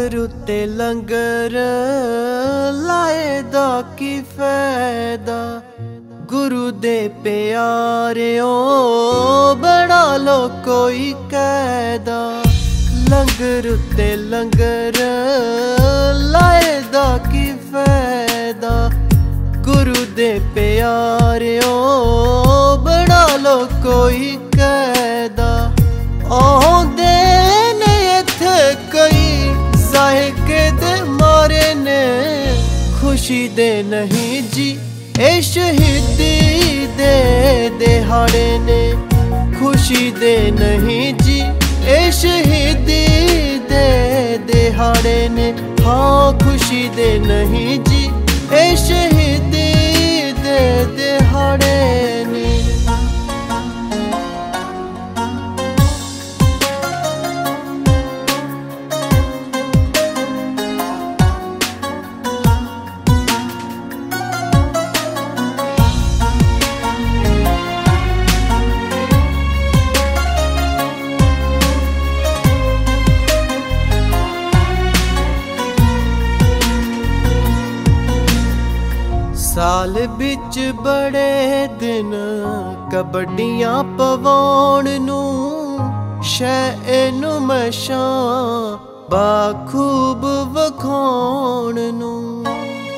लंगर उत्ते लंगर लाए दा की फायदा। गुरु दे प्यारेओ बना लो कोई कायदा। लंगर उत्ते लंगर लाए दा की फायदा। गुरु दे प्यारेओ बना लो कोई कायदा। आउंदे ने इत्थे कई ज़ाहिके दे मारे ने, खुशी दे नहीं जी ए शहीदी दे दिहाड़े ने। खुशी दे नहीं जी ए शहीदी दे दिहाड़े ने। हाँ खुशी दे नहीं जी ए शहीदी दे दिहाड़े ने। साल बिच बड़े दिन कबड्डियां पवाउण नूं, शै नूं मशां बाखूब वखाउण नूं।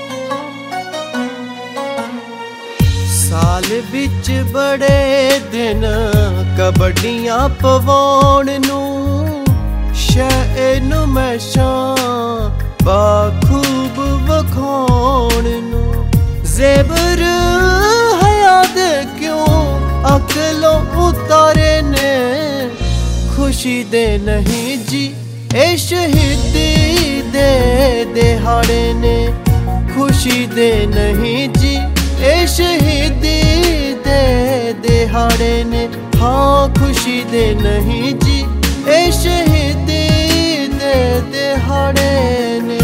साल बिच बड़े दिन कबड्डियां पवाउण नूं, शै नूं मशां बाखूब वखाउण नूं। ज़ेबर हयात क्यों अकलों उतारे ने, खुशी दे नहीं जी ए शहीदी दे दिहाड़े ने। खुशी दे नहीं जी ए शहीदी दे दिहाड़े ने। हाँ खुशी दे नहीं जी ए शहीदी दे दिहाड़े ने।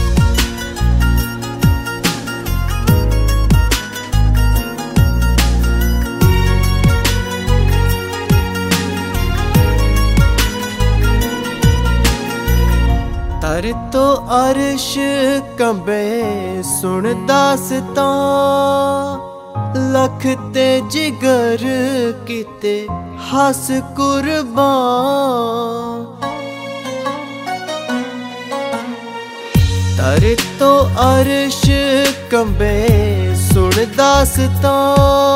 तर तो अर्श कंबे सुन दासतां, लख ते जिगर किते हस कुर्बान। तर तो अर्श कंबे सुन दासतां,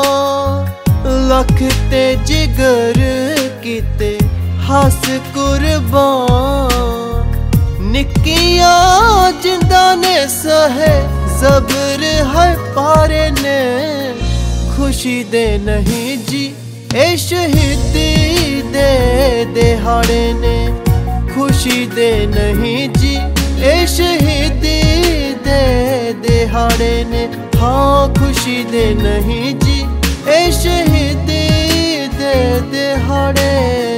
लख ते जिगर किते हस कुर्बान। निक्कियां जिंदा ने सहे ज़बर हर पारे ने, खुशी दे नहीं जी ए शहीदी दे दिहाड़े ने। खुशी दे नहीं जी ए शहीदी दे दिहाड़े ने। हाँ खुशी दे नहीं जी ए शहीदी दे दिहाड़े